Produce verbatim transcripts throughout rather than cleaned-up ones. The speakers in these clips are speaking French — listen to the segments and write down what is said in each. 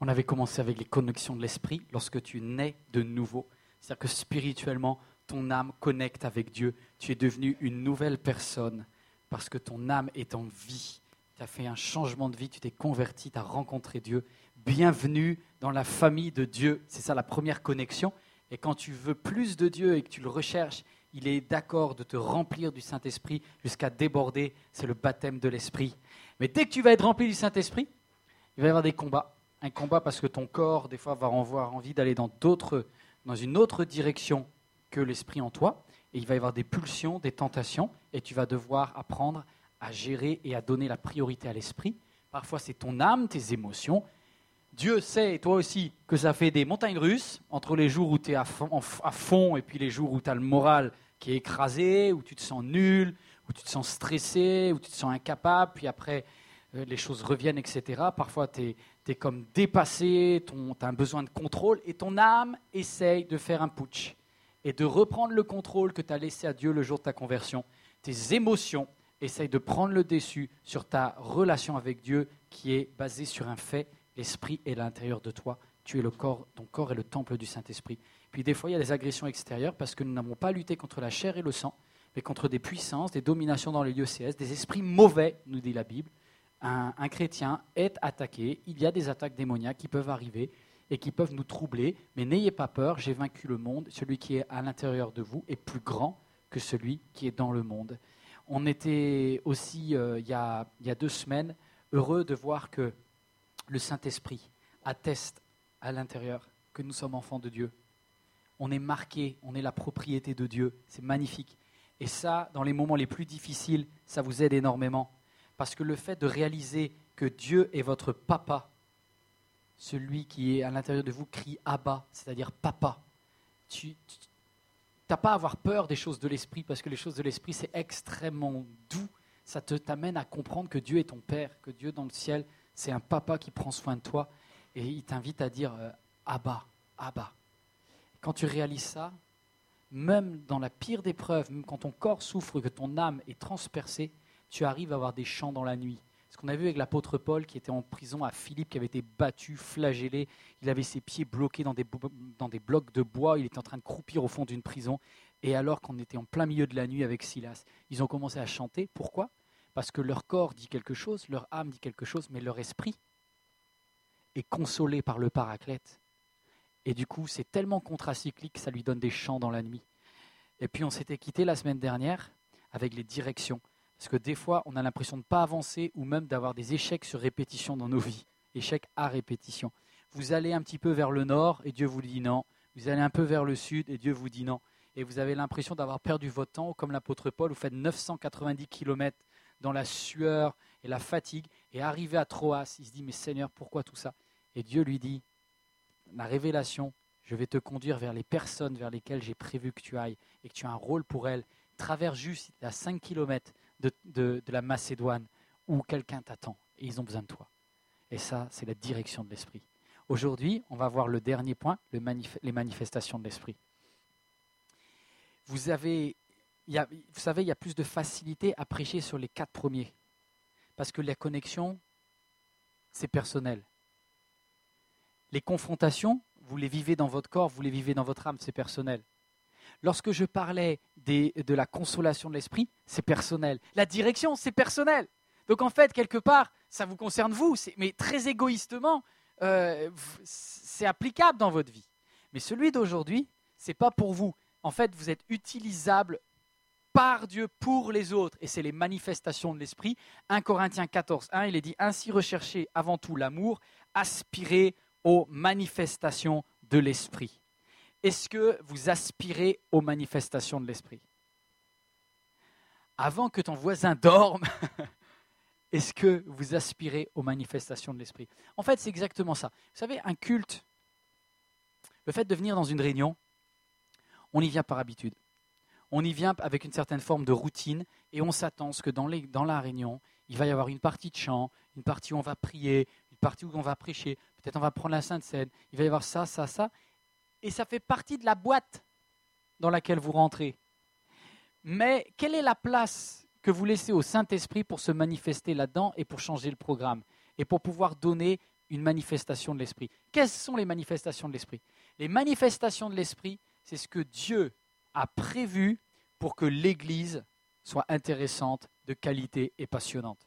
On avait commencé avec les connexions de l'esprit lorsque tu nais de nouveau. C'est-à-dire que spirituellement, ton âme connecte avec Dieu. Tu es devenu une nouvelle personne parce que ton âme est en vie. Tu as fait un changement de vie, tu t'es converti, tu as rencontré Dieu. Bienvenue dans la famille de Dieu. C'est ça la première connexion. Et quand tu veux plus de Dieu et que tu le recherches, il est d'accord de te remplir du Saint-Esprit jusqu'à déborder. C'est le baptême de l'Esprit. Mais dès que tu vas être rempli du Saint-Esprit, il va y avoir des combats. Un combat parce que ton corps, des fois, va avoir envie d'aller dans, d'autres, dans une autre direction que l'Esprit en toi. Et il va y avoir des pulsions, des tentations. Et tu vas devoir apprendre à gérer et à donner la priorité à l'Esprit. Parfois, c'est ton âme, tes émotions. Dieu sait, et toi aussi, que ça fait des montagnes russes entre les jours où tu es à fond, à fond et puis les jours où tu as le moral qui est écrasé, où tu te sens nul, où tu te sens stressé, où tu te sens incapable, puis après euh, les choses reviennent, et cetera. Parfois tu es comme dépassé, tu as un besoin de contrôle et ton âme essaye de faire un putsch et de reprendre le contrôle que tu as laissé à Dieu le jour de ta conversion. Tes émotions essayent de prendre le dessus sur ta relation avec Dieu qui est basée sur un fait. L'Esprit est à l'intérieur de toi. Tu es le corps, ton corps est le temple du Saint-Esprit. Puis des fois, il y a des agressions extérieures parce que nous n'avons pas lutté contre la chair et le sang, mais contre des puissances, des dominations dans les lieux célestes, des esprits mauvais, nous dit la Bible. Un, un chrétien est attaqué. Il y a des attaques démoniaques qui peuvent arriver et qui peuvent nous troubler. Mais n'ayez pas peur, j'ai vaincu le monde. Celui qui est à l'intérieur de vous est plus grand que celui qui est dans le monde. On était aussi, euh, il y a, il y a deux semaines, heureux de voir que le Saint-Esprit atteste à l'intérieur que nous sommes enfants de Dieu. On est marqué, on est la propriété de Dieu. C'est magnifique. Et ça, dans les moments les plus difficiles, ça vous aide énormément. Parce que le fait de réaliser que Dieu est votre papa, celui qui est à l'intérieur de vous crie « Abba », c'est-à-dire « papa ». Tu n'as pas à avoir peur des choses de l'esprit, parce que les choses de l'esprit, c'est extrêmement doux. Ça te t'amène à comprendre que Dieu est ton Père, que Dieu dans le ciel, c'est un papa qui prend soin de toi et il t'invite à dire euh, « Abba, Abba ». Quand tu réalises ça, même dans la pire des preuves, même quand ton corps souffre, que ton âme est transpercée, tu arrives à avoir des chants dans la nuit. Ce qu'on a vu avec l'apôtre Paul qui était en prison à Philippe, qui avait été battu, flagellé, il avait ses pieds bloqués dans des, dans des blocs de bois, il était en train de croupir au fond d'une prison. Et alors qu'on était en plein milieu de la nuit avec Silas, ils ont commencé à chanter. Pourquoi ? Parce que leur corps dit quelque chose, leur âme dit quelque chose, mais leur esprit est consolé par le Paraclète. Et du coup, c'est tellement contracyclique que ça lui donne des chants dans la nuit. Et puis on s'était quitté la semaine dernière avec les directions. Parce que des fois, on a l'impression de ne pas avancer ou même d'avoir des échecs sur répétition dans nos vies. Échecs à répétition. Vous allez un petit peu vers le nord et Dieu vous dit non. Vous allez un peu vers le sud et Dieu vous dit non. Et vous avez l'impression d'avoir perdu votre temps, comme l'apôtre Paul, vous faites neuf cent quatre-vingt-dix kilomètres dans la sueur et la fatigue. Et arrivé à Troas, il se dit, mais Seigneur, pourquoi tout ça ? Et Dieu lui dit, la révélation, je vais te conduire vers les personnes vers lesquelles j'ai prévu que tu ailles et que tu as un rôle pour elles. Traverse juste à cinq kilomètres de, de, de la Macédoine où quelqu'un t'attend et ils ont besoin de toi. Et ça, c'est la direction de l'esprit. Aujourd'hui, on va voir le dernier point, le manif- les manifestations de l'esprit. Vous avez, il y a, vous savez, il y a plus de facilité à prêcher sur les quatre premiers. Parce que la connexion, c'est personnel. Les confrontations, vous les vivez dans votre corps, vous les vivez dans votre âme, c'est personnel. Lorsque je parlais des, de la consolation de l'esprit, c'est personnel. La direction, c'est personnel. Donc en fait, quelque part, ça vous concerne vous, c'est, mais très égoïstement, euh, c'est applicable dans votre vie. Mais celui d'aujourd'hui, ce n'est pas pour vous. En fait, vous êtes utilisable par Dieu pour les autres. Et c'est les manifestations de l'esprit. un Corinthiens quatorze, un, il est dit « Ainsi recherchez avant tout l'amour, aspirez aux manifestations de l'esprit ». Est-ce que vous aspirez aux manifestations de l'esprit ? Avant que ton voisin dorme, est-ce que vous aspirez aux manifestations de l'esprit ? En fait, c'est exactement ça. Vous savez, un culte, le fait de venir dans une réunion, on y vient par habitude. On y vient avec une certaine forme de routine et on s'attend à ce que dans, les, dans la réunion, il va y avoir une partie de chant, une partie où on va prier, une partie où on va prêcher, peut-être on va prendre la Sainte Seine, il va y avoir ça, ça, ça. Et ça fait partie de la boîte dans laquelle vous rentrez. Mais quelle est la place que vous laissez au Saint-Esprit pour se manifester là-dedans et pour changer le programme et pour pouvoir donner une manifestation de l'esprit. Quelles sont les manifestations de l'esprit? Les manifestations de l'esprit, c'est ce que Dieu a prévu pour que l'Église soit intéressante, de qualité et passionnante.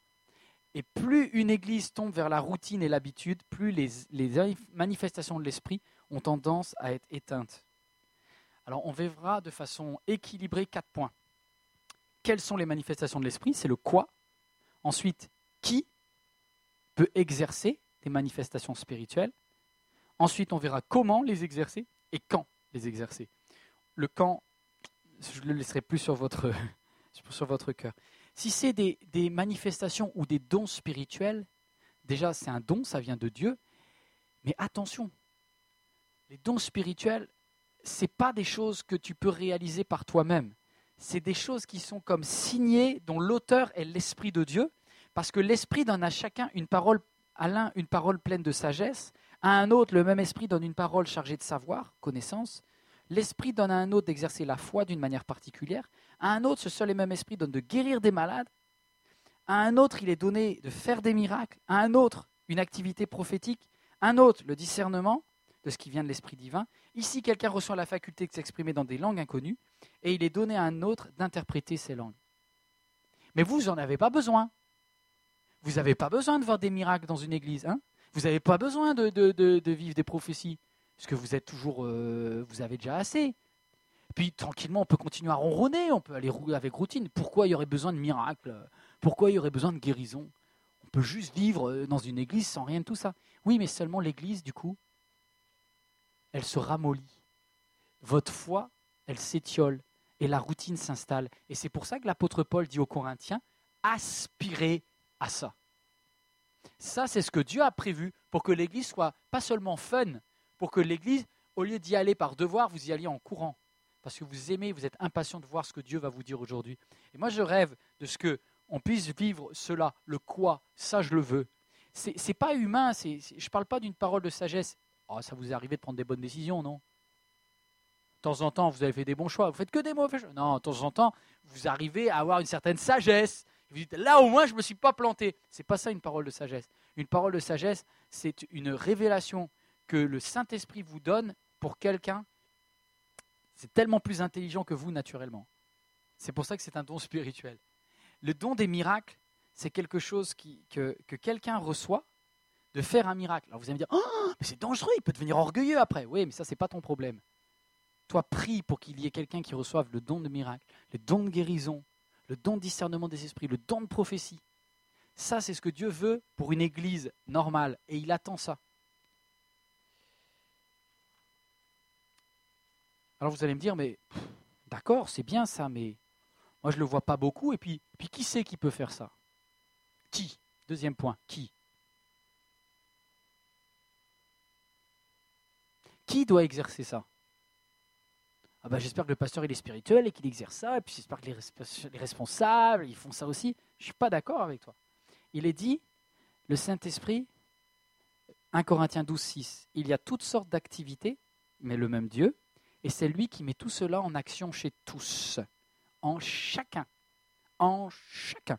Et plus une Église tombe vers la routine et l'habitude, plus les, les manifestations de l'esprit ont tendance à être éteintes. Alors on verra de façon équilibrée quatre points. Quelles sont les manifestations de l'esprit? C'est le quoi. Ensuite, qui peut exercer des manifestations spirituelles? Ensuite, on verra comment les exercer et quand les exercer. Le quand, je le laisserai plus sur votre, sur votre cœur. Si c'est des, des manifestations ou des dons spirituels, déjà c'est un don, ça vient de Dieu, mais attention, les dons spirituels, ce n'est pas des choses que tu peux réaliser par toi-même. C'est des choses qui sont comme signées, dont l'auteur est l'Esprit de Dieu, parce que l'Esprit donne à chacun une parole, à l'un une parole pleine de sagesse, à un autre le même Esprit donne une parole chargée de savoir, connaissance. L'Esprit donne à un autre d'exercer la foi d'une manière particulière, à un autre ce seul et même Esprit donne de guérir des malades, à un autre il est donné de faire des miracles, à un autre une activité prophétique, à un autre le discernement de ce qui vient de l'Esprit divin. Ici, quelqu'un reçoit la faculté de s'exprimer dans des langues inconnues et il est donné à un autre d'interpréter ces langues. Mais vous, vous n'en avez pas besoin. Vous n'avez pas besoin de voir des miracles dans une église. Hein, vous n'avez pas besoin de, de, de, de vivre des prophéties, parce que vous êtes toujours, euh, vous avez déjà assez. Puis tranquillement, on peut continuer à ronronner, on peut aller avec routine. Pourquoi il y aurait besoin de miracles? Pourquoi il y aurait besoin de guérison? On peut juste vivre dans une église sans rien de tout ça. Oui, mais seulement l'église, du coup, elle se ramollit. Votre foi, elle s'étiole et la routine s'installe. Et c'est pour ça que l'apôtre Paul dit aux Corinthiens, aspirez à ça. Ça, c'est ce que Dieu a prévu pour que l'église soit pas seulement fun, pour que l'église, au lieu d'y aller par devoir, vous y alliez en courant. Parce que vous aimez, vous êtes impatient de voir ce que Dieu va vous dire aujourd'hui. Et moi, je rêve de ce qu'on puisse vivre cela, le quoi, ça je le veux. C'est, c'est pas humain, c'est, c'est, je ne parle pas d'une parole de sagesse. Oh, ça vous est arrivé de prendre des bonnes décisions, non? De temps en temps, vous avez fait des bons choix. Vous faites que des mauvais choix. Non, de temps en temps, vous arrivez à avoir une certaine sagesse. Vous dites, là au moins, je ne me suis pas planté. Ce n'est pas ça une parole de sagesse. Une parole de sagesse, c'est une révélation que le Saint-Esprit vous donne pour quelqu'un. C'est tellement plus intelligent que vous, naturellement. C'est pour ça que c'est un don spirituel. Le don des miracles, c'est quelque chose qui, que, que quelqu'un reçoit, de faire un miracle. Alors vous allez me dire, oh, mais c'est dangereux, il peut devenir orgueilleux après. Oui, mais ça, ce n'est pas ton problème. Toi, prie pour qu'il y ait quelqu'un qui reçoive le don de miracle, le don de guérison, le don de discernement des esprits, le don de prophétie. Ça, c'est ce que Dieu veut pour une église normale, et il attend ça. Alors vous allez me dire, mais pff, d'accord, c'est bien ça, mais moi je ne le vois pas beaucoup, et puis, puis qui c'est qui peut faire ça? Qui? Deuxième point, qui? Qui doit exercer ça? Ah ben, j'espère que le pasteur il est spirituel et qu'il exerce ça, et puis j'espère que les, resp- les responsables ils font ça aussi. Je ne suis pas d'accord avec toi. Il est dit, le Saint-Esprit, un Corinthiens douze, six, il y a toutes sortes d'activités, mais le même Dieu, et c'est lui qui met tout cela en action chez tous, en chacun, en chacun,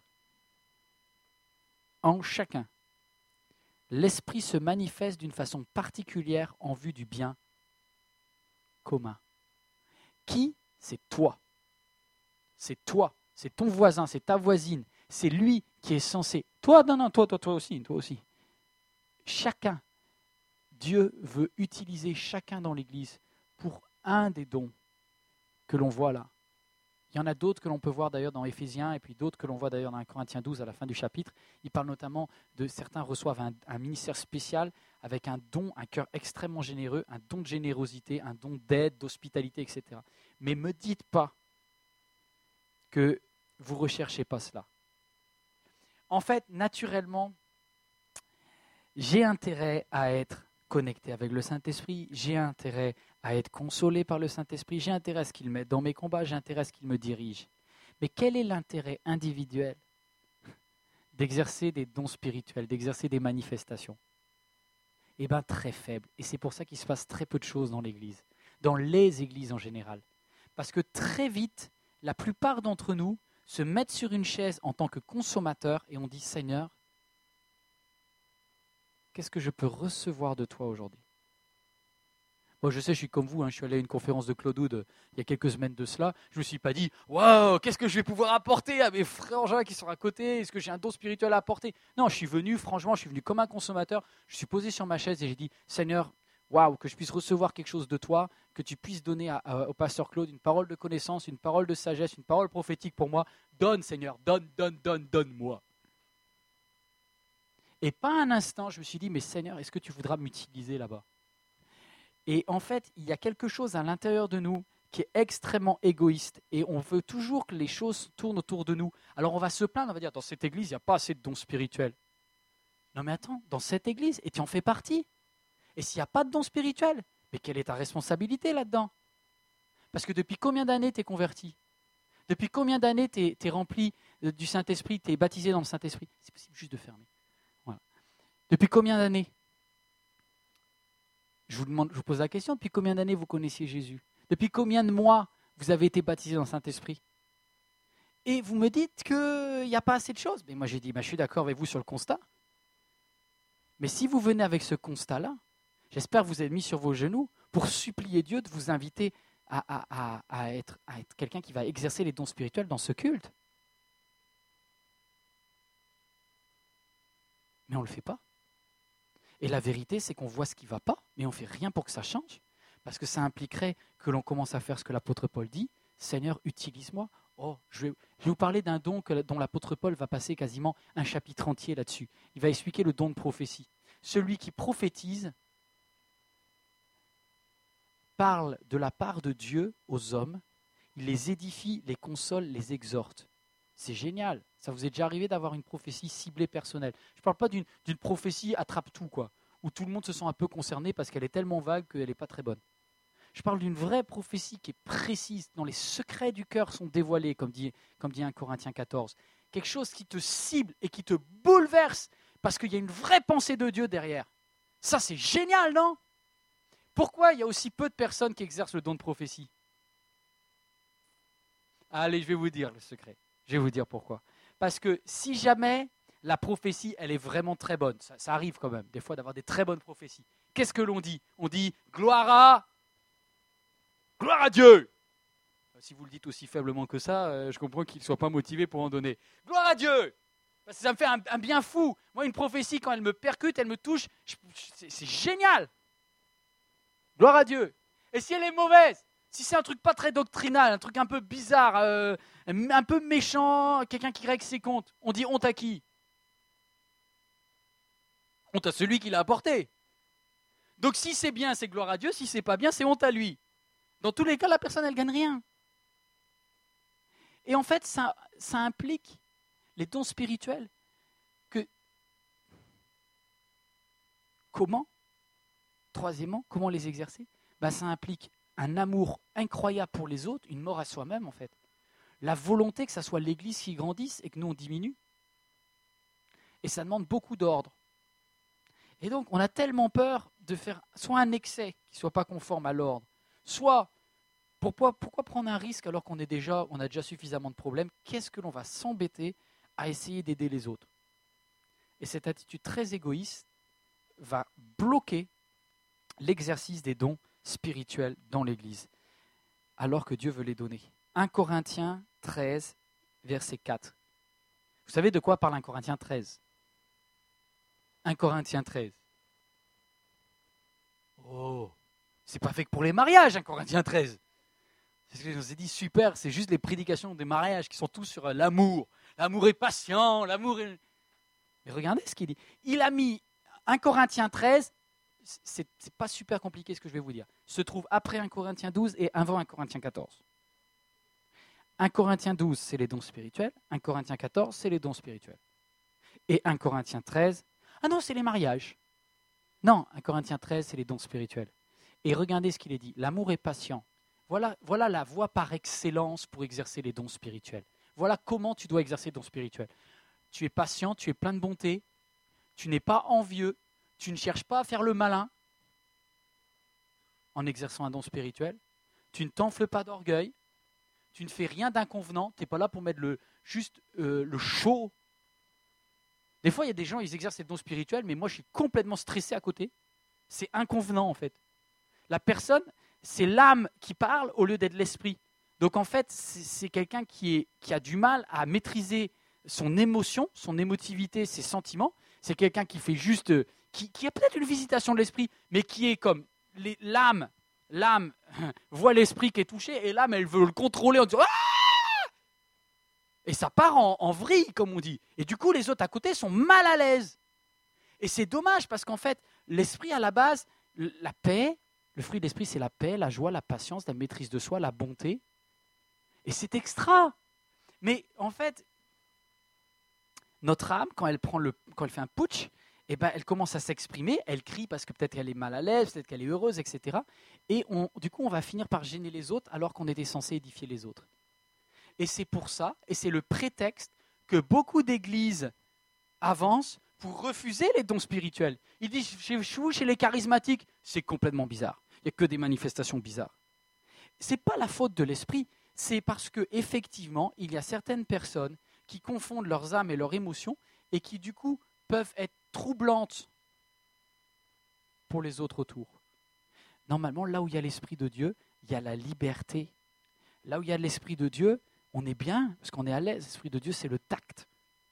en chacun. L'Esprit se manifeste d'une façon particulière en vue du bien commun. Qui? C'est toi. C'est toi. C'est ton voisin, c'est ta voisine. C'est lui qui est censé. Toi, non, non, toi, toi, toi aussi, toi aussi. Chacun. Dieu veut utiliser chacun dans l'Église pour un des dons que l'on voit là. Il y en a d'autres que l'on peut voir d'ailleurs dans Éphésiens et puis d'autres que l'on voit d'ailleurs dans un Corinthiens douze à la fin du chapitre. Il parle notamment de certains reçoivent un, un ministère spécial avec un don, un cœur extrêmement généreux, un don de générosité, un don d'aide, d'hospitalité, et cetera. Mais ne me dites pas que vous ne recherchez pas cela. En fait, naturellement, j'ai intérêt à être connecté avec le Saint-Esprit, j'ai intérêt à être consolé par le Saint-Esprit, j'ai intérêt à ce qu'il m'aide dans mes combats, j'ai intérêt à ce qu'il me dirige. Mais quel est l'intérêt individuel d'exercer des dons spirituels, d'exercer des manifestations? Eh bien, très faible. Et c'est pour ça qu'il se passe très peu de choses dans l'Église, dans les églises en général. Parce que très vite, la plupart d'entre nous se mettent sur une chaise en tant que consommateurs et on dit « Seigneur, qu'est-ce que je peux recevoir de toi aujourd'hui? Moi, je sais, je suis comme vous, hein, je suis allé à une conférence de Claude Wood euh, il y a quelques semaines de cela. Je ne me suis pas dit, waouh, qu'est-ce que je vais pouvoir apporter à mes frères qui sont à côté? Est-ce que j'ai un don spirituel à apporter? Non, je suis venu, franchement, je suis venu comme un consommateur. Je suis posé sur ma chaise et j'ai dit, Seigneur, waouh, que je puisse recevoir quelque chose de toi, que tu puisses donner à, à, au pasteur Claude une parole de connaissance, une parole de sagesse, une parole prophétique pour moi. Donne, Seigneur, donne, donne, donne, donne-moi. Et pas un instant, je me suis dit, mais Seigneur, est-ce que tu voudras m'utiliser là-bas? Et en fait, il y a quelque chose à l'intérieur de nous qui est extrêmement égoïste et on veut toujours que les choses tournent autour de nous. Alors on va se plaindre, on va dire, dans cette église, il n'y a pas assez de dons spirituels. Non mais attends, dans cette église, et tu en fais partie. Et s'il n'y a pas de dons spirituels, mais quelle est ta responsabilité là-dedans? Parce que depuis combien d'années tu es converti? Depuis combien d'années tu es, rempli du Saint-Esprit, tu es baptisé dans le Saint-Esprit? C'est possible juste de fermer. Voilà. Depuis combien d'années? Je vous, demande, je vous pose la question, depuis combien d'années vous connaissiez Jésus? Depuis combien de mois vous avez été baptisé dans le Saint-Esprit? Et vous me dites qu'il n'y a pas assez de choses. Mais moi j'ai dit, bah, je suis d'accord avec vous sur le constat. Mais si vous venez avec ce constat-là, j'espère que vous êtes mis sur vos genoux pour supplier Dieu de vous inviter à, à, à, à être, à être quelqu'un qui va exercer les dons spirituels dans ce culte. Mais on ne le fait pas. Et la vérité, c'est qu'on voit ce qui ne va pas, mais on ne fait rien pour que ça change. Parce que ça impliquerait que l'on commence à faire ce que l'apôtre Paul dit. Seigneur, utilise-moi. Oh, je vais, je vais vous parler d'un don que, dont l'apôtre Paul va passer quasiment un chapitre entier là-dessus. Il va expliquer le don de prophétie. Celui qui prophétise parle de la part de Dieu aux hommes. Il les édifie, les console, les exhorte. C'est génial. Ça vous est déjà arrivé d'avoir une prophétie ciblée personnelle? Je ne parle pas d'une, d'une prophétie attrape-tout, quoi, où tout le monde se sent un peu concerné parce qu'elle est tellement vague qu'elle n'est pas très bonne. Je parle d'une vraie prophétie qui est précise, dont les secrets du cœur sont dévoilés, comme dit, comme dit un Corinthiens quatorze. Quelque chose qui te cible et qui te bouleverse parce qu'il y a une vraie pensée de Dieu derrière. Ça, c'est génial, non? Pourquoi il y a aussi peu de personnes qui exercent le don de prophétie? Allez, je vais vous dire le secret. Je vais vous dire pourquoi. Parce que si jamais la prophétie, elle est vraiment très bonne, ça, ça arrive quand même, des fois, d'avoir des très bonnes prophéties. Qu'est-ce que l'on dit? On dit « gloire à... gloire à Dieu !» Si vous le dites aussi faiblement que ça, euh, je comprends qu'il ne soit pas motivé pour en donner. « Gloire à Dieu !» Parce que ça me fait un, un bien fou. Moi, une prophétie, quand elle me percute, elle me touche, je, c'est, c'est génial. Gloire à Dieu. Et si elle est mauvaise, si c'est un truc pas très doctrinal, un truc un peu bizarre, euh, un peu méchant, quelqu'un qui règle ses comptes, on dit honte à qui? Honte à celui qui l'a apporté. Donc si c'est bien, c'est gloire à Dieu. Si c'est pas bien, c'est honte à lui. Dans tous les cas, la personne, elle gagne rien. Et en fait, ça, ça implique les dons spirituels que... Comment? Troisièmement, comment les exercer? Ben, ça implique un amour incroyable pour les autres, une mort à soi-même en fait. La volonté que ça soit l'Église qui grandisse et que nous on diminue. Et ça demande beaucoup d'ordre. Et donc on a tellement peur de faire soit un excès qui ne soit pas conforme à l'ordre, soit pourquoi, pourquoi prendre un risque alors qu'on est déjà, on a déjà suffisamment de problèmes? Qu'est-ce que l'on va s'embêter à essayer d'aider les autres? Et cette attitude très égoïste va bloquer l'exercice des dons spirituels dans l'Église, alors que Dieu veut les donner. un Corinthiens treize, verset quatre. Vous savez de quoi parle un Corinthiens treize? un Corinthiens treize. Oh, c'est pas fait que pour les mariages, un Corinthiens treize. C'est ce que je vous ai dit, super, c'est juste les prédications des mariages qui sont tous sur euh, l'amour. L'amour est patient, l'amour est... Mais regardez ce qu'il dit. Il a mis un Corinthiens treize, c'est, c'est pas super compliqué ce que je vais vous dire, se trouve après un Corinthiens douze et avant un Corinthiens quatorze. un Corinthiens douze, c'est les dons spirituels. un Corinthiens quatorze, c'est les dons spirituels. Et un Corinthiens treize, ah non, c'est les mariages. Non, un Corinthiens treize, c'est les dons spirituels. Et regardez ce qu'il est dit. L'amour est patient. Voilà, voilà la voie par excellence pour exercer les dons spirituels. Voilà comment tu dois exercer les dons spirituels. Tu es patient, tu es plein de bonté, tu n'es pas envieux, tu ne cherches pas à faire le malin en exerçant un don spirituel, tu ne t'enfles pas d'orgueil, tu ne fais rien d'inconvenant, tu n'es pas là pour mettre le, juste euh, le show. Des fois, il y a des gens, ils exercent ces dons spirituels, mais moi, je suis complètement stressé à côté. C'est inconvenant, en fait. La personne, c'est l'âme qui parle au lieu d'être l'esprit. Donc, en fait, c'est, c'est quelqu'un qui, est, qui a du mal à maîtriser son émotion, son émotivité, ses sentiments. C'est quelqu'un qui fait juste, qui, qui a peut-être une visitation de l'esprit, mais qui est comme les, l'âme. L'âme voit l'esprit qui est touché, et l'âme, elle veut le contrôler en disant « Ah !» Et ça part en, en vrille, comme on dit. Et du coup, les autres à côté sont mal à l'aise. Et c'est dommage, parce qu'en fait, l'esprit, à la base, la paix, le fruit de l'esprit, c'est la paix, la joie, la patience, la maîtrise de soi, la bonté. Et c'est extra. Mais en fait, notre âme, quand elle, prend le, quand elle fait un putsch, eh ben, elle commence à s'exprimer, elle crie parce que peut-être qu'elle est mal à l'aise, peut-être qu'elle est heureuse, et cetera. Et on, du coup, on va finir par gêner les autres alors qu'on était censé édifier les autres. Et c'est pour ça, et c'est le prétexte que beaucoup d'églises avancent pour refuser les dons spirituels. Ils disent, chez vous, chez les charismatiques, c'est complètement bizarre. Il n'y a que des manifestations bizarres. Ce n'est pas la faute de l'esprit, c'est parce qu'effectivement, il y a certaines personnes qui confondent leurs âmes et leurs émotions et qui, du coup, peuvent être troublantes pour les autres autour. Normalement, là où il y a l'Esprit de Dieu, il y a la liberté. Là où il y a l'Esprit de Dieu, on est bien, parce qu'on est à l'aise. L'Esprit de Dieu, c'est le tact.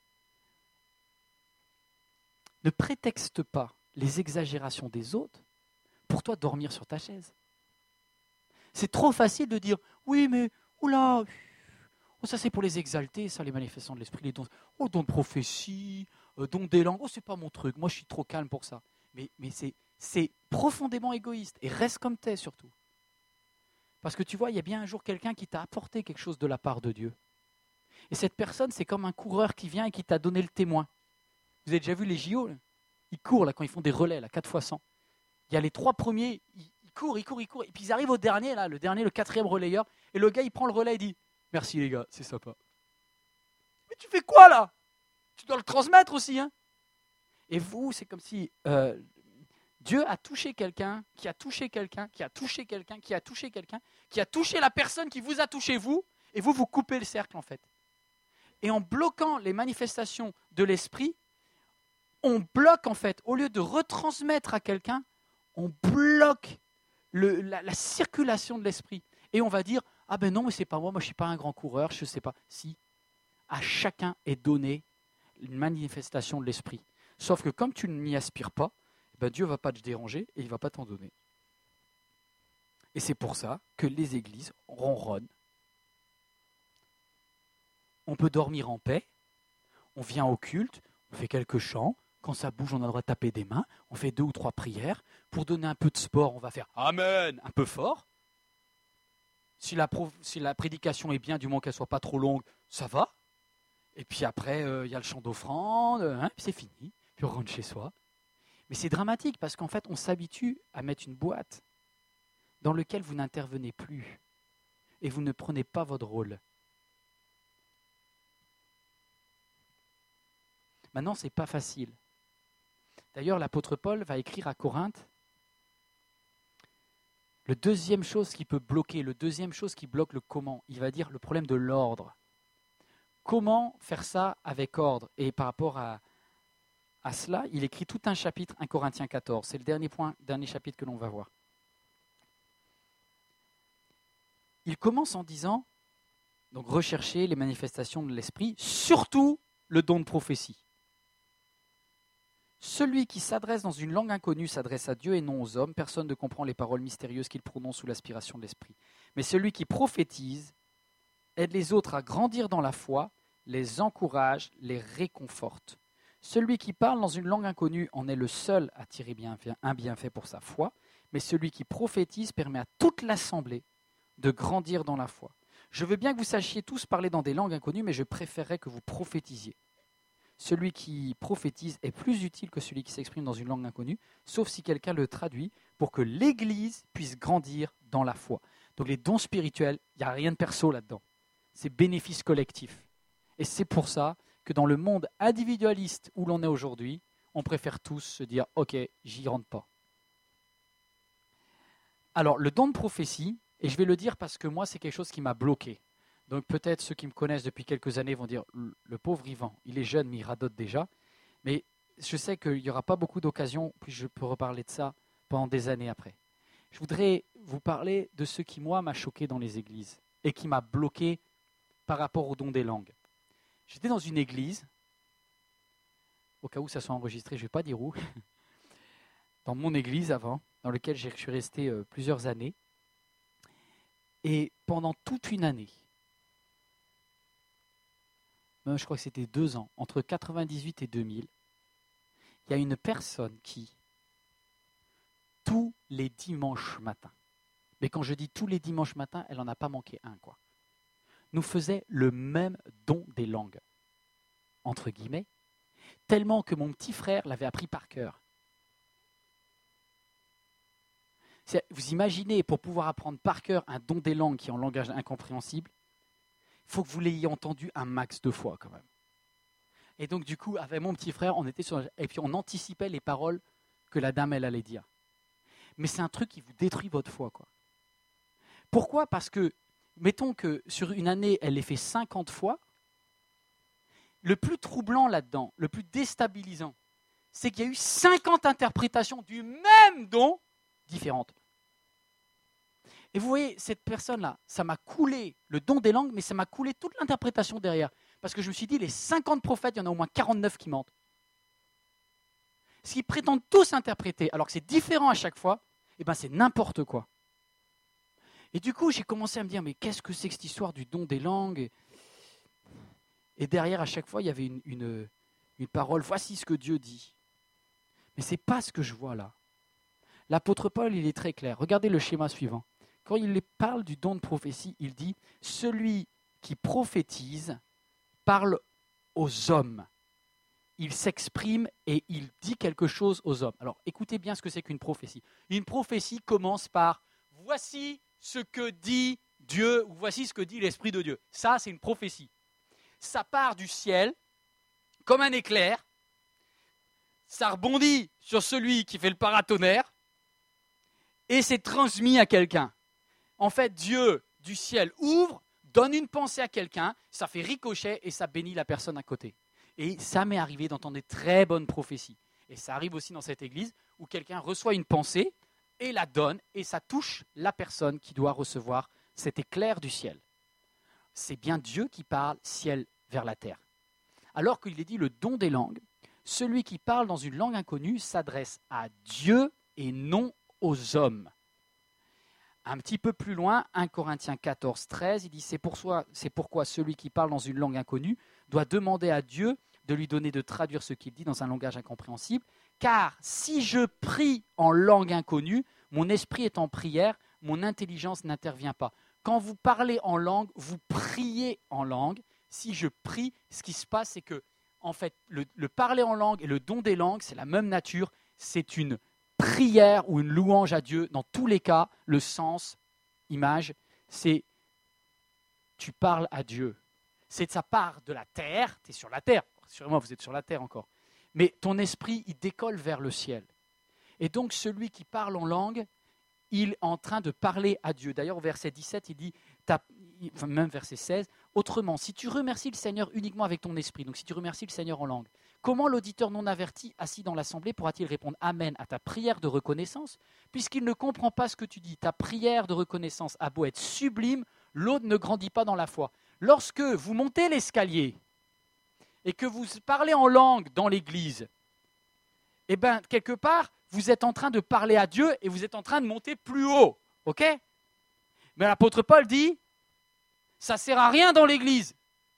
Ne prétexte pas les exagérations des autres pour toi dormir sur ta chaise. C'est trop facile de dire, oui, mais, oula, oh, ça c'est pour les exaltés, ça, les manifestations de l'esprit, les dons, oh, dons de prophétie, euh, dons des langues, oh, c'est pas mon truc, moi je suis trop calme pour ça. Mais, mais c'est, c'est profondément égoïste, et reste comme t'es surtout. Parce que tu vois, il y a bien un jour quelqu'un qui t'a apporté quelque chose de la part de Dieu. Et cette personne, c'est comme un coureur qui vient et qui t'a donné le témoin. Vous avez déjà vu les J O là? Ils courent là, quand ils font des relais, là, quatre fois cent. Il y a les trois premiers, ils, ils courent, ils courent, ils courent, et puis ils arrivent au dernier, là, le dernier, le quatrième relayeur, et le gars, il prend le relais et dit « Merci les gars, c'est sympa. » Mais tu fais quoi là? Tu dois le transmettre aussi, hein? Et vous, c'est comme si euh, Dieu a touché quelqu'un, qui a touché quelqu'un, qui a touché quelqu'un, qui a touché quelqu'un, qui a touché la personne qui vous a touché vous, et vous, vous coupez le cercle en fait. Et en bloquant les manifestations de l'esprit, on bloque en fait, au lieu de retransmettre à quelqu'un, on bloque le, la, la circulation de l'esprit. Et on va dire, ah ben non, mais c'est pas moi, moi je ne suis pas un grand coureur, je ne sais pas. Si, à chacun est donné une manifestation de l'esprit. Sauf que comme tu n'y aspires pas, ben Dieu ne va pas te déranger et il ne va pas t'en donner. Et c'est pour ça que les églises ronronnent. On peut dormir en paix, on vient au culte, on fait quelques chants, quand ça bouge, on a le droit de taper des mains, on fait deux ou trois prières. Pour donner un peu de sport, on va faire « Amen » un peu fort. Si la, pro- si la prédication est bien, du moins qu'elle ne soit pas trop longue, ça va. Et puis après, il euh, y a le chant d'offrande, hein, puis c'est fini, puis on rentre chez soi. Mais c'est dramatique parce qu'en fait, on s'habitue à mettre une boîte dans laquelle vous n'intervenez plus et vous ne prenez pas votre rôle. Maintenant, ce n'est pas facile. D'ailleurs, l'apôtre Paul va écrire à Corinthe, le deuxième chose qui peut bloquer, le deuxième chose qui bloque le comment, il va dire le problème de l'ordre. Comment faire ça avec ordre? Et par rapport à, à cela, il écrit tout un chapitre, un Corinthiens quatorze. C'est le dernier point, dernier chapitre que l'on va voir. Il commence en disant, donc rechercher les manifestations de l'esprit, surtout le don de prophétie. Celui qui s'adresse dans une langue inconnue s'adresse à Dieu et non aux hommes. Personne ne comprend les paroles mystérieuses qu'il prononce sous l'aspiration de l'esprit. Mais celui qui prophétise aide les autres à grandir dans la foi, les encourage, les réconforte. Celui qui parle dans une langue inconnue en est le seul à tirer un bienfait pour sa foi, mais celui qui prophétise permet à toute l'assemblée de grandir dans la foi. Je veux bien que vous sachiez tous parler dans des langues inconnues, mais je préférerais que vous prophétisiez. Celui qui prophétise est plus utile que celui qui s'exprime dans une langue inconnue, sauf si quelqu'un le traduit pour que l'Église puisse grandir dans la foi. Donc les dons spirituels, il n'y a rien de perso là-dedans. C'est bénéfice collectif. Et c'est pour ça que dans le monde individualiste où l'on est aujourd'hui, on préfère tous se dire « Ok, j'y rentre pas ». Alors, le don de prophétie, et je vais le dire parce que moi, c'est quelque chose qui m'a bloqué. Donc peut-être ceux qui me connaissent depuis quelques années vont dire « Le pauvre Yvan, il est jeune, mais il radote déjà ». Mais je sais qu'il n'y aura pas beaucoup d'occasions, puis je peux reparler de ça pendant des années après. Je voudrais vous parler de ce qui, moi, m'a choqué dans les églises et qui m'a bloqué par rapport au don des langues. J'étais dans une église, au cas où ça soit enregistré, je ne vais pas dire où, dans mon église avant, dans laquelle je suis resté euh, plusieurs années. Et pendant toute une année, même je crois que c'était deux ans, entre quatre-vingt-dix-huit et deux mille, il y a une personne qui, tous les dimanches matins, mais quand je dis tous les dimanches matins, elle n'en a pas manqué un, quoi, nous faisait le même don des langues, entre guillemets, tellement que mon petit frère l'avait appris par cœur. C'est, vous imaginez, pour pouvoir apprendre par cœur un don des langues qui est en langage incompréhensible, il faut que vous l'ayez entendu un max de fois quand même. Et donc du coup, avec mon petit frère, on était sur, et puis on anticipait les paroles que la dame elle allait dire. Mais c'est un truc qui vous détruit votre foi, quoi. Pourquoi ? Parce que, mettons que sur une année, elle les fait cinquante fois. Le plus troublant là-dedans, le plus déstabilisant, c'est qu'il y a eu cinquante interprétations du même don différentes. Et vous voyez, cette personne-là, ça m'a coulé le don des langues, mais ça m'a coulé toute l'interprétation derrière. Parce que je me suis dit, les cinquante prophètes, il y en a au moins quarante-neuf qui mentent. S'ils prétendent tous interpréter, alors que c'est différent à chaque fois, eh ben c'est n'importe quoi. Et du coup, j'ai commencé à me dire, mais qu'est-ce que c'est que cette histoire du don des langues ? Et derrière, à chaque fois, il y avait une, une, une parole, voici ce que Dieu dit. Mais ce n'est pas ce que je vois là. L'apôtre Paul, il est très clair. Regardez le schéma suivant. Quand il parle du don de prophétie, il dit « Celui qui prophétise parle aux hommes. Il s'exprime et il dit quelque chose aux hommes. » Alors, écoutez bien ce que c'est qu'une prophétie. Une prophétie commence par « Voici ce que dit Dieu » ou « Voici ce que dit l'Esprit de Dieu ». Ça, c'est une prophétie. Ça part du ciel comme un éclair. Ça rebondit sur celui qui fait le paratonnerre et c'est transmis à quelqu'un. En fait, Dieu du ciel ouvre, donne une pensée à quelqu'un, ça fait ricochet et ça bénit la personne à côté. Et ça m'est arrivé d'entendre des très bonnes prophéties. Et ça arrive aussi dans cette église où quelqu'un reçoit une pensée et la donne et ça touche la personne qui doit recevoir cet éclair du ciel. C'est bien Dieu qui parle ciel vers la terre. Alors qu'il est dit le don des langues, celui qui parle dans une langue inconnue s'adresse à Dieu et non aux hommes. Un petit peu plus loin, premier Corinthiens quatorze, treize, il dit c'est, pour soi, c'est pourquoi celui qui parle dans une langue inconnue doit demander à Dieu de lui donner de traduire ce qu'il dit dans un langage incompréhensible, car si je prie en langue inconnue, mon esprit est en prière, mon intelligence n'intervient pas. Quand vous parlez en langue, vous priez en langue. Si je prie, ce qui se passe, c'est que en fait, le, le parler en langue et le don des langues, c'est la même nature, c'est une prière ou une louange à Dieu. Dans tous les cas, le sens, image, c'est tu parles à Dieu. C'est de sa part de la terre, tu es sur la terre, sûrement vous êtes sur la terre encore, mais ton esprit, il décolle vers le ciel. Et donc, celui qui parle en langue, il est en train de parler à Dieu. D'ailleurs, au verset dix-sept, il dit, enfin, même verset seize, autrement, si tu remercies le Seigneur uniquement avec ton esprit, donc si tu remercies le Seigneur en langue, comment l'auditeur non averti, assis dans l'assemblée, pourra-t-il répondre Amen à ta prière de reconnaissance, puisqu'il ne comprend pas ce que tu dis. Ta prière de reconnaissance a beau être sublime, l'autre ne grandit pas dans la foi. Lorsque vous montez l'escalier et que vous parlez en langue dans l'église, eh bien, quelque part, vous êtes en train de parler à Dieu et vous êtes en train de monter plus haut. Ok ? Mais l'apôtre Paul dit, ça ne sert à rien dans l'église.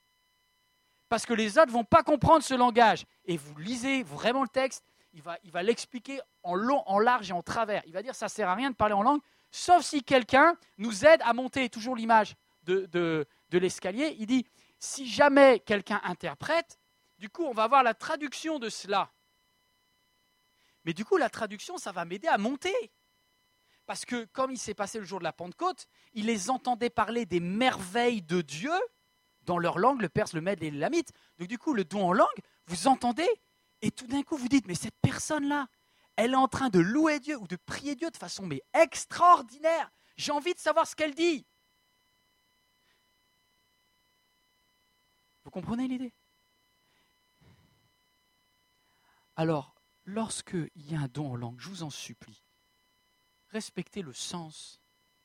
Parce que les autres ne vont pas comprendre ce langage. Et vous lisez vraiment le texte, il va, il va l'expliquer en long, en large et en travers. Il va dire, ça ne sert à rien de parler en langue, sauf si quelqu'un nous aide à monter, toujours l'image de, de, de l'escalier. Il dit, si jamais quelqu'un interprète, du coup, on va avoir la traduction de cela. Mais du coup, la traduction, ça va m'aider à monter. Parce que, comme il s'est passé le jour de la Pentecôte, il les entendait parler des merveilles de Dieu dans leur langue, le perse, le mède et l'élamite. Donc du coup, le don en langue, vous entendez, et tout d'un coup, vous dites, mais cette personne-là, elle est en train de louer Dieu ou de prier Dieu de façon mais extraordinaire. J'ai envie de savoir ce qu'elle dit. Vous comprenez l'idée ? Alors, lorsqu'il y a un don en langue, je vous en supplie, respectez le sens.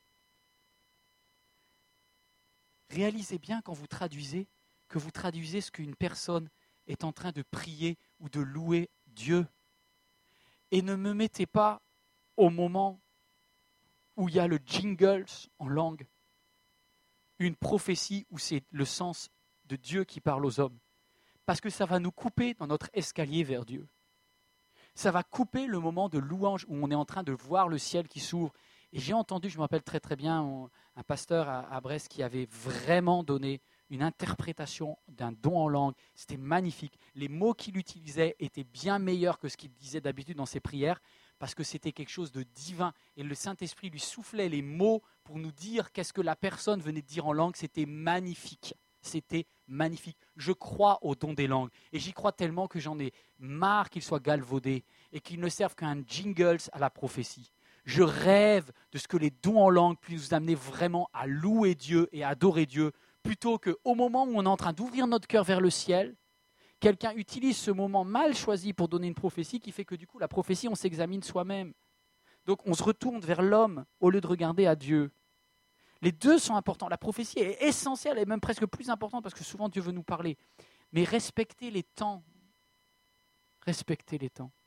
Réalisez bien quand vous traduisez, que vous traduisez ce qu'une personne est en train de prier ou de louer Dieu. Et ne me mettez pas au moment où il y a le jingles en langue, une prophétie où c'est le sens de Dieu qui parle aux hommes. Parce que ça va nous couper dans notre escalier vers Dieu. Ça va couper le moment de louange où on est en train de voir le ciel qui s'ouvre. Et j'ai entendu, je me rappelle très très bien, on, un pasteur à, à Brest qui avait vraiment donné une interprétation d'un don en langue. C'était magnifique. Les mots qu'il utilisait étaient bien meilleurs que ce qu'il disait d'habitude dans ses prières, parce que c'était quelque chose de divin. Et le Saint-Esprit lui soufflait les mots pour nous dire qu'est-ce que la personne venait de dire en langue. C'était magnifique. C'était magnifique. Je crois au don des langues. Et j'y crois tellement que j'en ai marre qu'il soit galvaudé et qu'il ne serve qu'un jingles à la prophétie. Je rêve de ce que les dons en langue puissent nous amener vraiment à louer Dieu et à adorer Dieu, plutôt qu'au moment où on est en train d'ouvrir notre cœur vers le ciel, quelqu'un utilise ce moment mal choisi pour donner une prophétie qui fait que du coup, la prophétie, on s'examine soi-même. Donc on se retourne vers l'homme au lieu de regarder à Dieu. Les deux sont importants. La prophétie est essentielle et même presque plus importante parce que souvent Dieu veut nous parler. Mais respectez les temps. Respectez les temps.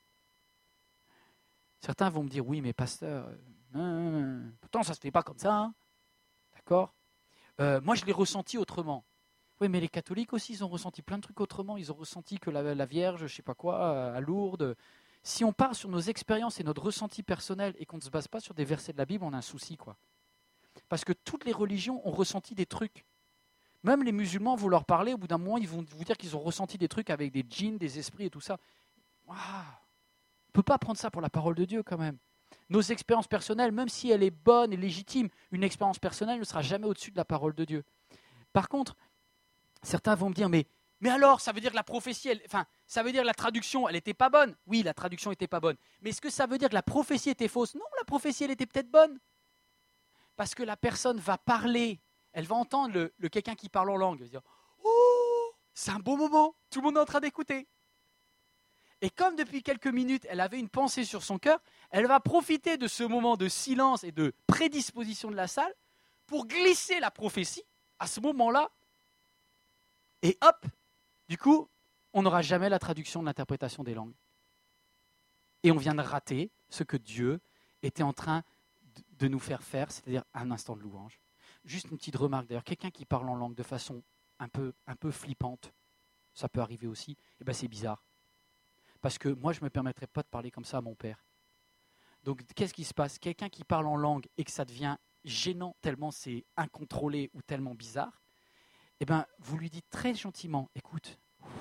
Certains vont me dire, oui, mais pasteur, euh, pourtant ça ne se fait pas comme ça. Hein. D'accord euh, Moi, je l'ai ressenti autrement. Oui, mais les catholiques aussi, ils ont ressenti plein de trucs autrement. Ils ont ressenti que la, la Vierge, je ne sais pas quoi, à Lourdes. Si on part sur nos expériences et notre ressenti personnel et qu'on ne se base pas sur des versets de la Bible, on a un souci, quoi. Parce que toutes les religions ont ressenti des trucs. Même les musulmans, vous leur parlez, au bout d'un moment, ils vont vous dire qu'ils ont ressenti des trucs avec des djinns, des esprits et tout ça. Waouh! On ne peut pas prendre ça pour la parole de Dieu, quand même. Nos expériences personnelles, même si elle est bonne et légitime, une expérience personnelle ne sera jamais au-dessus de la parole de Dieu. Par contre, certains vont me dire, mais, mais alors, ça veut dire que la prophétie, elle, enfin, ça veut dire que la traduction, elle n'était pas bonne. Oui, la traduction n'était pas bonne. Mais est-ce que ça veut dire que la prophétie était fausse? Non, la prophétie, elle était peut-être bonne. Parce que la personne va parler, elle va entendre le, le quelqu'un qui parle en langue, elle va dire « Oh, c'est un beau moment, tout le monde est en train d'écouter ». Et comme depuis quelques minutes, elle avait une pensée sur son cœur, elle va profiter de ce moment de silence et de prédisposition de la salle pour glisser la prophétie à ce moment-là. Et hop, du coup, on n'aura jamais la traduction de l'interprétation des langues. Et on vient de rater ce que Dieu était en train de nous faire faire, c'est-à-dire un instant de louange. Juste une petite remarque d'ailleurs, quelqu'un qui parle en langue de façon un peu, un peu flippante, ça peut arriver aussi, et ben c'est bizarre. Parce que moi, je ne me permettrais pas de parler comme ça à mon père. Donc, qu'est-ce qui se passe? Quelqu'un qui parle en langue et que ça devient gênant tellement c'est incontrôlé ou tellement bizarre, eh ben, vous lui dites très gentiment, écoute,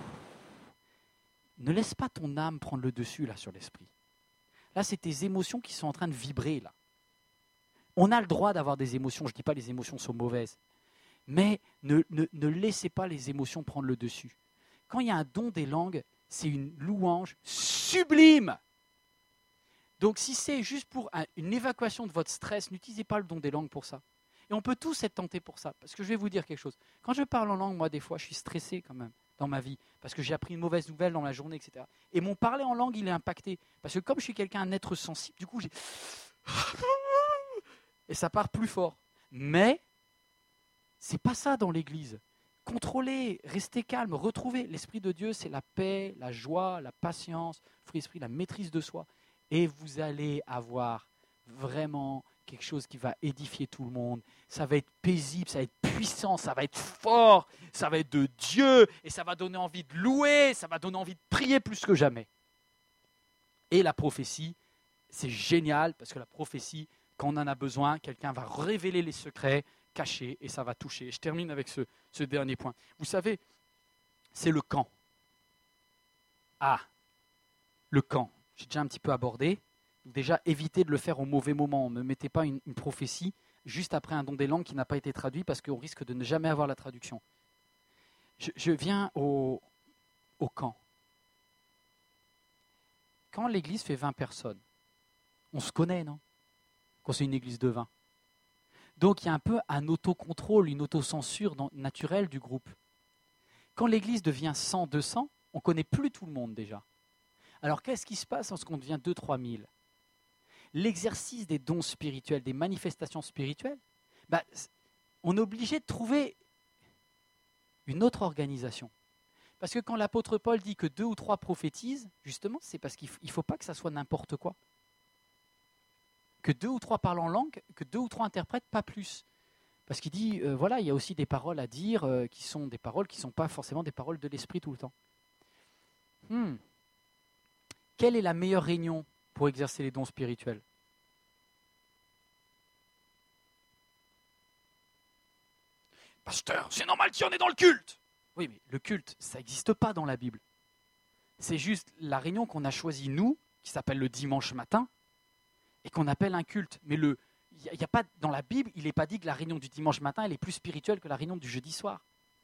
ne laisse pas ton âme prendre le dessus là sur l'esprit. Là, c'est tes émotions qui sont en train de vibrer là. On a le droit d'avoir des émotions, je ne dis pas que les émotions sont mauvaises, mais ne, ne, ne laissez pas les émotions prendre le dessus. Quand il y a un don des langues, c'est une louange sublime. Donc si c'est juste pour un, une évacuation de votre stress, n'utilisez pas le don des langues pour ça. Et on peut tous être tentés pour ça, parce que je vais vous dire quelque chose. Quand je parle en langue, moi des fois, je suis stressé quand même dans ma vie, parce que j'ai appris une mauvaise nouvelle dans la journée, et cetera. Et mon parler en langue, il est impacté, parce que comme je suis quelqu'un, un être sensible, du coup, j'ai... Et ça part plus fort. Mais, c'est pas ça dans l'Église. Contrôlez, restez calme, retrouvez. L'Esprit de Dieu, c'est la paix, la joie, la patience, fruit d'esprit, la maîtrise de soi. Et vous allez avoir vraiment quelque chose qui va édifier tout le monde. Ça va être paisible, ça va être puissant, ça va être fort, ça va être de Dieu. Et ça va donner envie de louer, ça va donner envie de prier plus que jamais. Et la prophétie, c'est génial parce que la prophétie, quand on en a besoin, quelqu'un va révéler les secrets cachés et ça va toucher. Je termine avec ce, ce dernier point. Vous savez, c'est le quand. Ah, le quand. J'ai déjà un petit peu abordé. Donc déjà, évitez de le faire au mauvais moment. Ne mettez pas une, une prophétie juste après un don des langues qui n'a pas été traduit parce qu'on risque de ne jamais avoir la traduction. Je, je viens au, au quand. Quand l'église fait vingt personnes, on se connaît, non? Quand c'est une église de vingt. Donc il y a un peu un autocontrôle, une autocensure dans, naturelle du groupe. Quand l'église devient cent, deux cents, on ne connaît plus tout le monde déjà. Alors qu'est-ce qui se passe lorsqu'on devient deux à trois mille? L'exercice des dons spirituels, des manifestations spirituelles, bah, on est obligé de trouver une autre organisation. Parce que quand l'apôtre Paul dit que deux ou trois prophétisent, justement, c'est parce qu'il ne faut pas que ça soit n'importe quoi. Que deux ou trois parlent en langue, que deux ou trois interprètent, pas plus. Parce qu'il dit, euh, voilà, il y a aussi des paroles à dire euh, qui sont des paroles qui ne sont pas forcément des paroles de l'esprit tout le temps. Hmm. Quelle est la meilleure réunion pour exercer les dons spirituels? Pasteur, c'est normal si on est dans le culte. Oui, mais le culte, ça n'existe pas dans la Bible. C'est juste la réunion qu'on a choisie, nous, qui s'appelle le dimanche matin, et qu'on appelle un culte. Mais le, y a, y a pas, dans la Bible, il n'est pas dit que la réunion du dimanche matin, elle est plus spirituelle que la réunion du jeudi soir.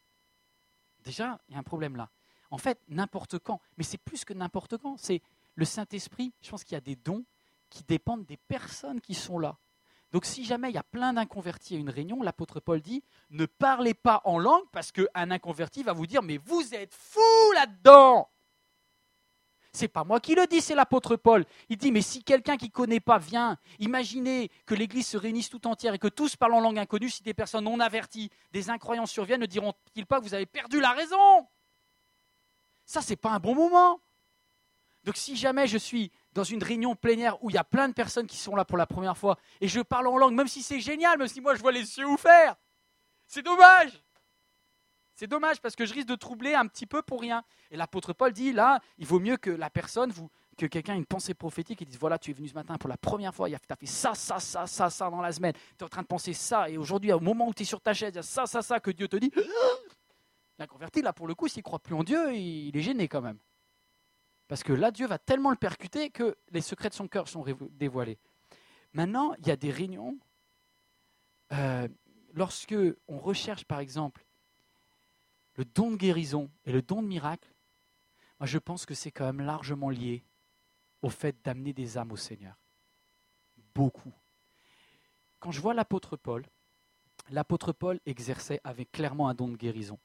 Déjà, il y a un problème là. En fait, n'importe quand, mais c'est plus que n'importe quand, c'est le Saint-Esprit, je pense qu'il y a des dons qui dépendent des personnes qui sont là. Donc si jamais il y a plein d'inconvertis à une réunion, l'apôtre Paul dit, ne parlez pas en langue parce qu'un inconverti va vous dire, mais vous êtes fous là-dedans. C'est pas moi qui le dis, c'est l'apôtre Paul. Il dit, mais si quelqu'un qui ne connaît pas vient, imaginez que l'église se réunisse tout entière et que tous parlent en langue inconnue, si des personnes non averties, des incroyants surviennent, ne diront-ils pas que vous avez perdu la raison? Ça, c'est pas un bon moment. Donc si jamais je suis dans une réunion plénière où il y a plein de personnes qui sont là pour la première fois et je parle en langue, même si c'est génial, même si moi je vois les cieux ouverts, c'est dommage. C'est dommage parce que je risque de troubler un petit peu pour rien. Et l'apôtre Paul dit, là, il vaut mieux que la personne, vous, que quelqu'un ait une pensée prophétique et dise, voilà, tu es venu ce matin pour la première fois, tu as fait ça, ça, ça, ça, ça dans la semaine, tu es en train de penser ça, et aujourd'hui, au moment où tu es sur ta chaise, il y a ça, ça, ça que Dieu te dit. L'inconverti, là, pour le coup, s'il ne croit plus en Dieu, il est gêné quand même. Parce que là, Dieu va tellement le percuter que les secrets de son cœur sont dévoilés. Maintenant, il y a des réunions, euh, lorsque on recherche, par exemple, le don de guérison et le don de miracle, moi je pense que c'est quand même largement lié au fait d'amener des âmes au Seigneur. Beaucoup. Quand je vois l'apôtre Paul, l'apôtre Paul exerçait avec clairement un don de guérison.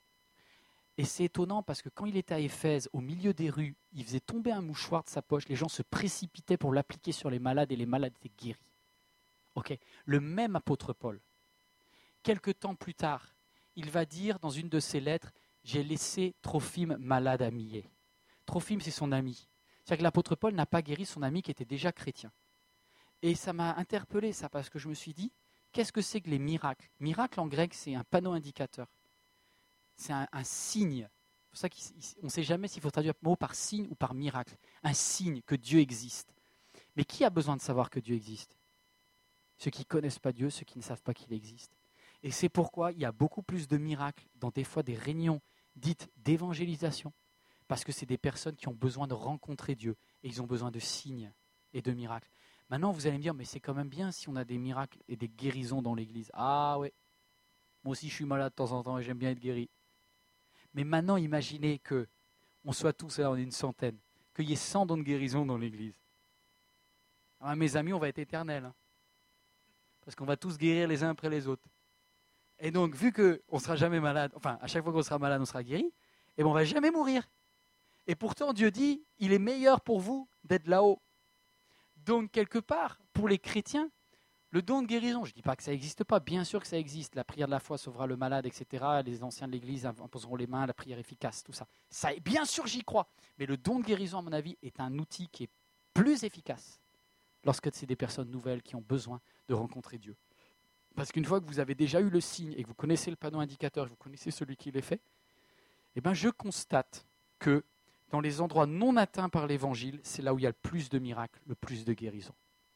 Et c'est étonnant parce que quand il était à Éphèse, au milieu des rues, il faisait tomber un mouchoir de sa poche, les gens se précipitaient pour l'appliquer sur les malades et les malades étaient guéris. Okay. Le même apôtre Paul, quelque temps plus tard, il va dire dans une de ses lettres, « J'ai laissé Trophime malade à Milet ». Trophime, c'est son ami. C'est-à-dire que l'apôtre Paul n'a pas guéri son ami qui était déjà chrétien. Et ça m'a interpellé ça parce que je me suis dit, qu'est-ce que c'est que les miracles? Miracle en grec, c'est un panneau indicateur. C'est un, un signe. C'est pour ça qu'on ne sait jamais s'il faut traduire le mot par signe ou par miracle. Un signe que Dieu existe. Mais qui a besoin de savoir que Dieu existe? Ceux qui ne connaissent pas Dieu, ceux qui ne savent pas qu'il existe. Et c'est pourquoi il y a beaucoup plus de miracles dans des fois des réunions dites d'évangélisation. Parce que c'est des personnes qui ont besoin de rencontrer Dieu. Et ils ont besoin de signes et de miracles. Maintenant, vous allez me dire, mais c'est quand même bien si on a des miracles et des guérisons dans l'église. Ah ouais, moi aussi je suis malade de temps en temps et j'aime bien être guéri. Mais maintenant, imaginez qu'on soit tous là, on est une centaine, qu'il y ait cent dons de guérison dans l'église. Alors, mes amis, on va être éternels. Hein, parce qu'on va tous guérir les uns après les autres. Et donc, vu qu'on ne sera jamais malade, enfin, à chaque fois qu'on sera malade, on sera guéri, et bien on ne va jamais mourir. Et pourtant, Dieu dit, il est meilleur pour vous d'être là-haut. Donc, quelque part, pour les chrétiens, le don de guérison, je ne dis pas que ça n'existe pas, bien sûr que ça existe. La prière de la foi sauvera le malade, et cetera. Les anciens de l'Église imposeront les mains, la prière efficace, tout ça. ça. Bien sûr, j'y crois. Mais le don de guérison, à mon avis, est un outil qui est plus efficace lorsque c'est des personnes nouvelles qui ont besoin de rencontrer Dieu. Parce qu'une fois que vous avez déjà eu le signe et que vous connaissez le panneau indicateur, vous connaissez celui qui l'est fait, eh ben je constate que dans les endroits non atteints par l'Évangile, c'est là où il y a le plus de miracles, le plus de guérisons.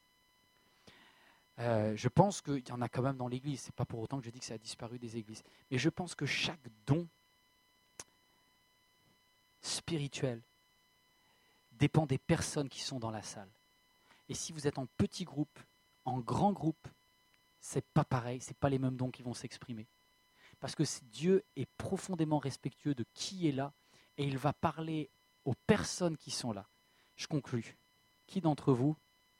Euh, je pense qu'il y en a quand même dans l'Église. Ce n'est pas pour autant que je dis que ça a disparu des églises. Mais je pense que chaque don spirituel dépend des personnes qui sont dans la salle. Et si vous êtes en petit groupe, en grand groupe, c'est pas pareil, c'est pas les mêmes dons qui vont s'exprimer. Parce que Dieu est profondément respectueux de qui est là et il va parler aux personnes qui sont là. Je conclus. Qui d'entre vous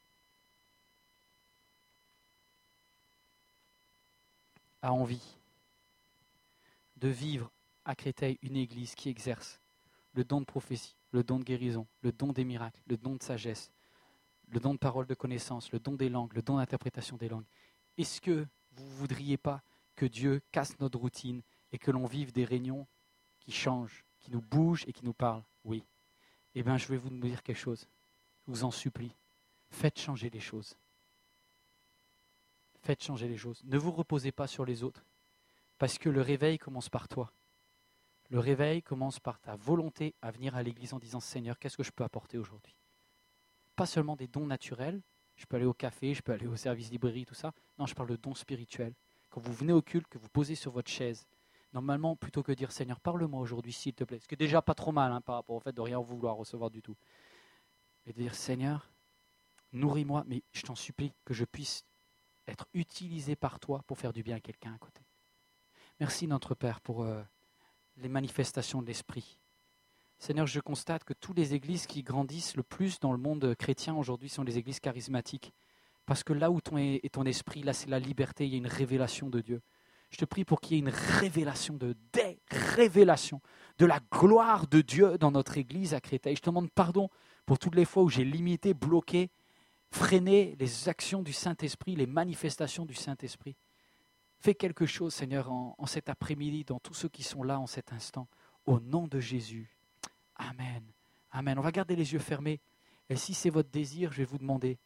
a envie de vivre à Créteil une église qui exerce le don de prophétie, le don de guérison, le don des miracles, le don de sagesse, le don de parole de connaissance, le don des langues, le don d'interprétation des langues. Est-ce que vous ne voudriez pas que Dieu casse notre routine et que l'on vive des réunions qui changent, qui nous bougent et qui nous parlent? Oui. Eh bien, je vais vous dire quelque chose. Je vous en supplie. Faites changer les choses. Faites changer les choses. Ne vous reposez pas sur les autres. Parce que le réveil commence par toi. Le réveil commence par ta volonté à venir à l'église en disant « Seigneur, qu'est-ce que je peux apporter aujourd'hui ?» Pas seulement des dons naturels. Je peux aller au café, je peux aller au service librairie, tout ça. Non, je parle de dons spirituels. Quand vous venez au culte, que vous posez sur votre chaise, normalement, plutôt que de dire « Seigneur, parle-moi aujourd'hui, s'il te plaît », ce qui est déjà pas trop mal hein, par rapport au fait de rien vouloir recevoir du tout. Mais de dire « Seigneur, nourris-moi, mais je t'en supplie que je puisse être utilisé par toi pour faire du bien à quelqu'un à côté. » Merci notre Père pour euh, les manifestations de l'Esprit. Seigneur, je constate que toutes les églises qui grandissent le plus dans le monde chrétien aujourd'hui sont les églises charismatiques. Parce que là où ton est ton esprit, là c'est la liberté, il y a une révélation de Dieu. Je te prie pour qu'il y ait une révélation, de, des révélations de la gloire de Dieu dans notre église à Créteil. Je te demande pardon pour toutes les fois où j'ai limité, bloqué, freiné les actions du Saint-Esprit, les manifestations du Saint-Esprit. Fais quelque chose, Seigneur, en, en cet après-midi, dans tous ceux qui sont là en cet instant, au nom de Jésus. Amen. Amen. On va garder les yeux fermés. Et si c'est votre désir, je vais vous demander.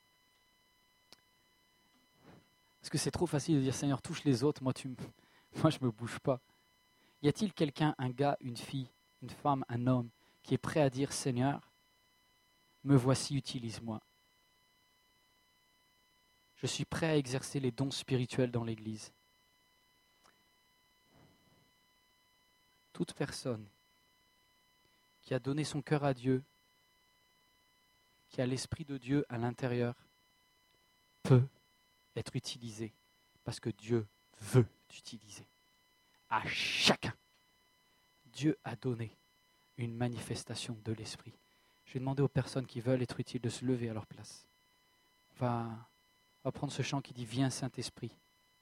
Parce que c'est trop facile de dire, Seigneur, touche les autres, moi, tu me... moi je ne me bouge pas. Y a-t-il quelqu'un, un gars, une fille, une femme, un homme, qui est prêt à dire, Seigneur, me voici, utilise-moi. Je suis prêt à exercer les dons spirituels dans l'Église. Toute personne qui a donné son cœur à Dieu, qui a l'Esprit de Dieu à l'intérieur, peut être utilisée parce que Dieu veut t'utiliser. À chacun, Dieu a donné une manifestation de l'Esprit. Je vais demander aux personnes qui veulent être utiles de se lever à leur place. On va, on va prendre ce chant qui dit « Viens Saint-Esprit ».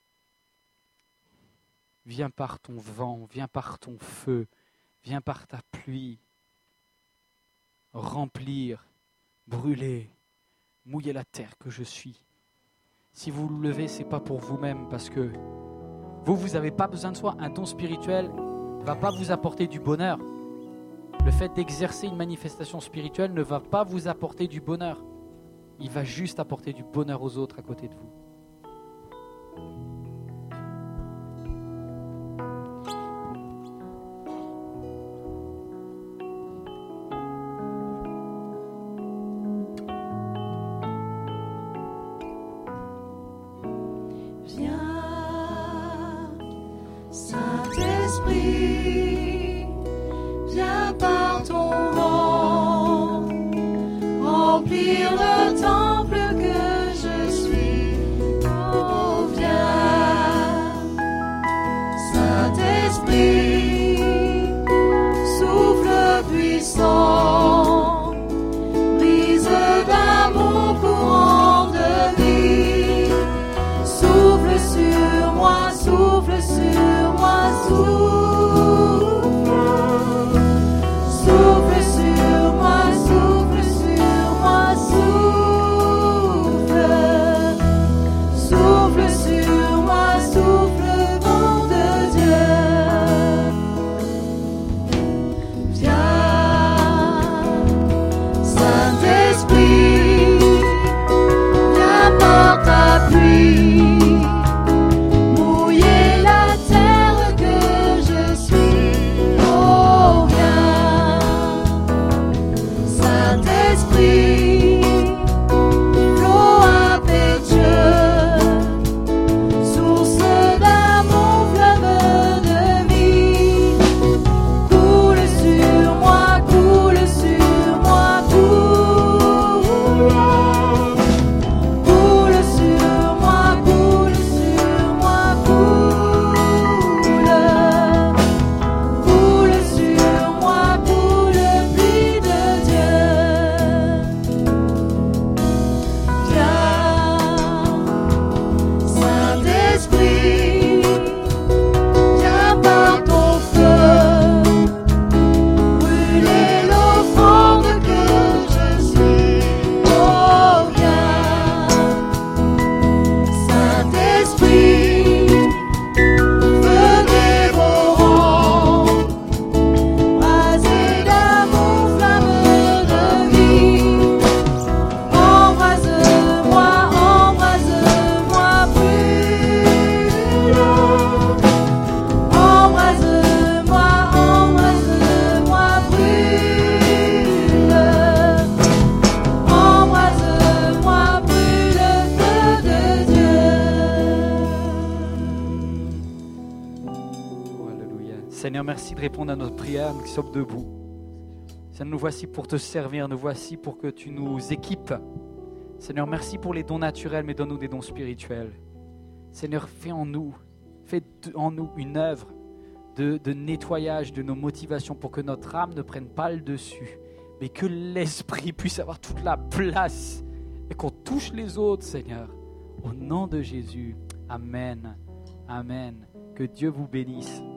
Viens par ton vent, viens par ton feu, viens par ta pluie, remplir, brûler, mouiller la terre que je suis. Si vous vous levez, ce n'est pas pour vous-même, parce que vous, vous n'avez pas besoin de soi. Un don spirituel ne va pas vous apporter du bonheur. Le fait d'exercer une manifestation spirituelle ne va pas vous apporter du bonheur. Il va juste apporter du bonheur aux autres à côté de vous. Souffle sur moi, souffle sur moi, souffle. Seigneur, merci de répondre à notre prière, nous qui sommes debout. Seigneur, nous voici pour te servir, nous voici pour que tu nous équipes. Seigneur, merci pour les dons naturels, mais donne-nous des dons spirituels. Seigneur, fais en nous, fais en nous une œuvre de, de nettoyage de nos motivations pour que notre âme ne prenne pas le dessus, mais que l'esprit puisse avoir toute la place et qu'on touche les autres, Seigneur. Au nom de Jésus, Amen. Amen. Que Dieu vous bénisse.